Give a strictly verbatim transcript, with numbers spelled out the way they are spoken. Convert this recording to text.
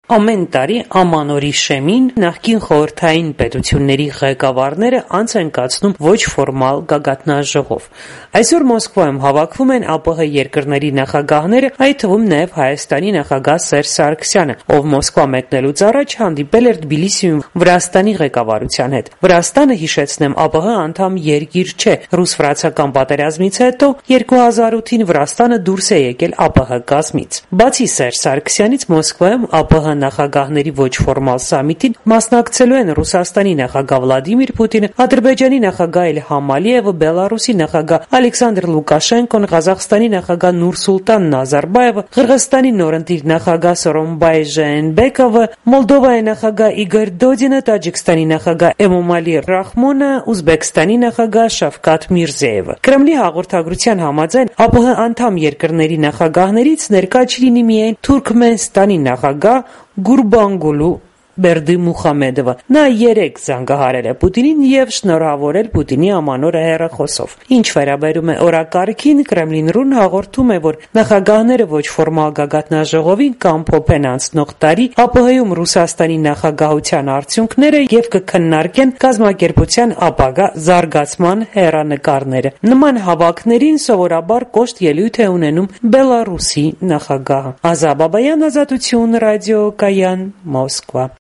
Ամեն տարի ամանորի շեմին նախկին խորհրդային պետությունների ղեկավարները անց են կացնում ոչ ֆորմալ գագաթնաժողով։ Այսօր Մոսկվայում հավաքվում են ԱՊՀ երկրների նախագահները, այդ թվում նաև Հայաստանի նախագահ Սերժ Սարգսյանը, ով Մոսկվա մեկնելուց առաջ հանդիպել էր Թբիլիսիում Վրաստանի ղեկավարության հետ։ Վրաստանը, հիշեցնեմ, ԱՊՀ անդամ երկիր չէ։ Ռուս-վրացական պատերազմից հետո երկու հազար ութին Վրաստանը դուրս է եկել ԱՊՀ կազմից։ Բացի Սերժ Սարգսյանից, Մոսկվայում ԱՊՀ նախագահների ոչ ֆորմալ սամիտին մասնակցելու են Ռուսաստանի նախագահ Վլադիմիր Պուտինը, Ադրբեջանի նախագահ Իլհամ Ալիևը, Բելարուսի նախագահ Ալեքսանդր Լուկաշենկոն, Ղազախստանի նախագահ Նուրսուլտան Նազարբաևը, Ղրղստանի նորընտիր նախագահ Սորոնբայ Ժեենբեկովը, Մոլդովայի նախագահ Իգոր Դոդինը, Տաջիկստանի նախագահ Էմոմալի Ռախմոնը, Ուզբեկստանի նախագահ Շավկաթ Միրզիևը։ Կրեմլի հաղորդագրության համաձայն ԱՊՀ անդամ երկրների նախագահներից ներկա չլինի միայն Թուրքմենստանի նախագահ Գուրբանգուլու Բերդիմուխամեդովը։ Նա երեկ զանգահարել է Պուտինին եւ շնորհավորել Պուտինի ամանորը հեռախոսով։ Ինչ վերաբերում է օրակարգին, Կրեմլին հաղորդում է, որ նախագահները ոչ ֆորմալ գագաթնաժողովին կամփոփեն անցնող տարի ԱՊՀ-ում Ռուսաստանի նախագահության արդյունքները եւ կքննարկեն կազմակերպության ապագա զարգացման հեռանկարները։ Նման հավաքներին սովորաբար կոշտ ելույթ է ունենում Բելարուսի նախագահը։ Ազա Բաբայան, Ազատություն ռադիոկայան, Մոսկվա։